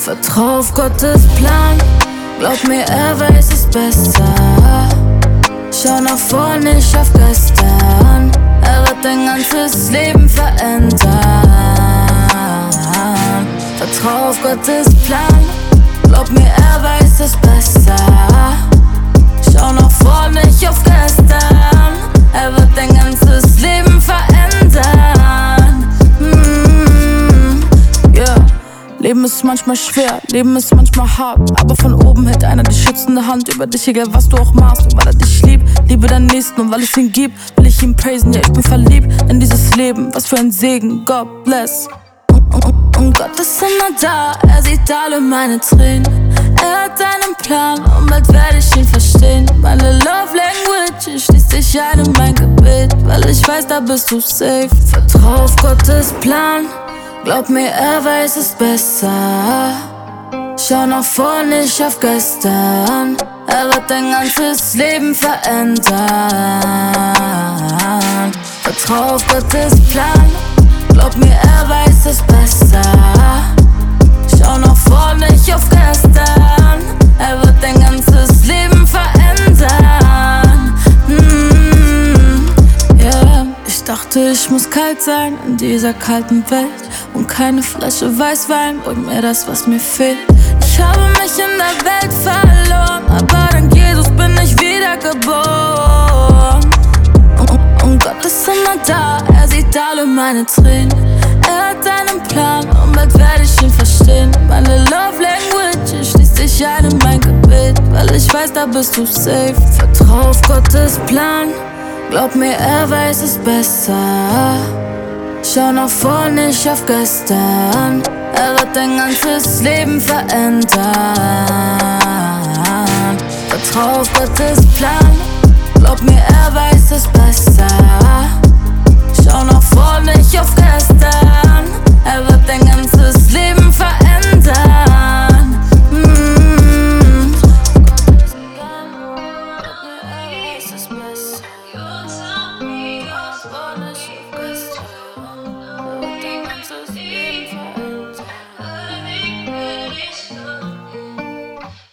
Vertrau auf Gottes Plan, glaub mir, er weiß es besser. Schau nach vor, nicht auf gestern, er wird dein ganzes Leben verändern. Vertrau auf Gottes Plan, glaub mir, er weiß es besser. Schau nach vor, nicht auf gestern, er wird dein ganzes Leben verändern. Yeah. Leben ist manchmal schwer, Leben ist manchmal hart, aber von oben hält einer die schützende Hand über dich, egal was du auch machst. Und weil er dich liebt, liebe deinen Nächsten, und weil es ihn gibt, will ich ihn praisen, ja, ich bin verliebt in dieses Leben, was für ein Segen, God bless. Und Gott ist immer da, er sieht alle meine Tränen. Er hat einen Plan und bald werde ich ihn verstehen. Meine Love Language, ich schließ dich ein in mein Gebet, weil ich weiß, da bist du safe. Vertrau auf Gottes Plan, glaub mir, er weiß es besser. Schau nach vor, nicht auf gestern, er wird dein ganzes Leben verändern. Vertrau auf Gottes Plan, glaub mir, er weiß es besser. Schau nach vor, nicht auf gestern, er wird dein ganzes Leben verändern. Yeah. Ich dachte, ich muss kalt sein in dieser kalten Welt, und keine Flasche Weißwein bringt mir das, was mir fehlt. Ich habe mich in der Welt verloren, aber dank Jesus bin ich wiedergeboren. Und Gott ist immer da, er sieht alle meine Tränen. Er hat einen Plan und bald werde ich ihn verstehen. Meine Love Language, ich schließ dich ein in mein Gebet, weil ich weiß, da bist du safe. Vertrau auf Gottes Plan, glaub mir, er weiß es besser. Schau nach vor, nicht auf gestern, er wird dein ganzes Leben verändern. Vertrau auf Gottes Plan, glaub mir, er weiß es besser.